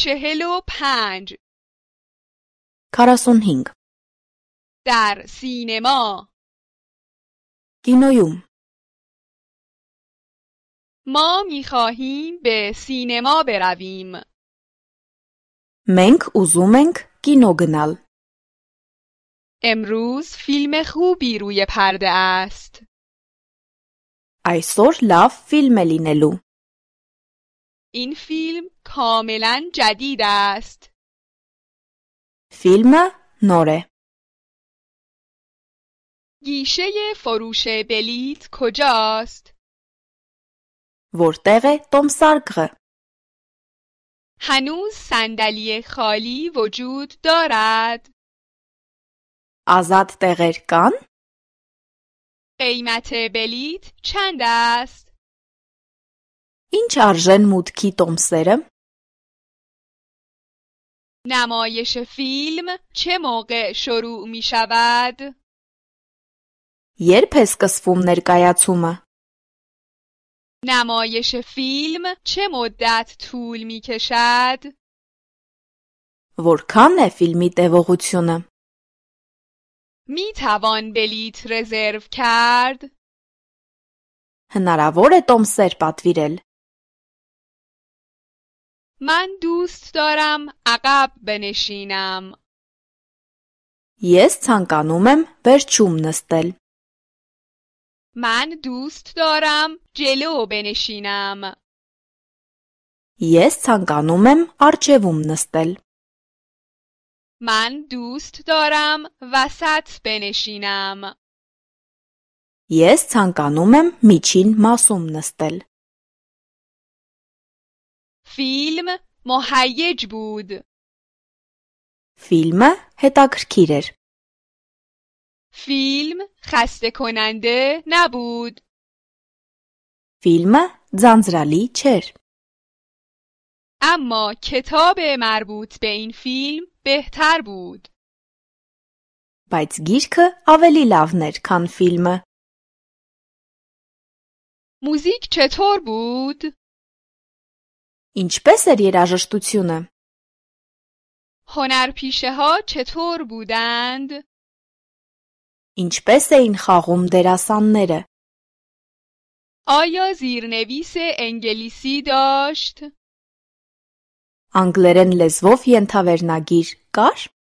45 45 در سینما. կինոյում ما می‌خواهیم به سینما برویم. մենք ուզում ենք կինո գնալ امروز فیلم خوبی روی پرده است. այսօր լավ ֆիլմ է լինելու این فیلم کاملا جدید است. ֆիլմը նոր է گیشه فروش بلیط کجاست؟ որտեղ է տոմսարկղը هنوز صندلی خالی وجود دارد؟ ազատ տեղեր կան قیمت بلیط چند است؟ ինչ արժեն մուտքի տոմսերը نمایش فیلم چه موقع شروع می شود؟ երբ է սկսվում ներկայացումը نمایش فیلم چه مدت طول می کشد؟ որքան է ֆիլմի տևողությունը می توان بلیط رزرو کرد؟ հնարավոր է տոմսեր պատվիրել من دوست دارم عقب بنشینم. ես ցանկանում եմ վերջում նստել من دوست دارم جلو بنشینم. ես ցանկանում եմ առջևում նստել من دوست دارم وسط بنشینم. ես ցանկանում եմ միջին մասում նստել فیلم مهیج بود. ֆիլմը հետաքրքիր էր فیلم خسته کننده نبود. ֆիլմը ձանձրալի չէր اما کتاب مربوط به این فیلم بهتر بود. բայց գիրքը ավելի լավն էր քան ֆիլմը موزیک چطور بود؟ ինչպես էր երաժշտությունը هنرپیشه‌ها چطور بودند؟ ինչպես էին խաղում դերասանները آیا زیرنویس انگلیسی داشت؟ անգլերեն լեզվով ենթավերնագիր կար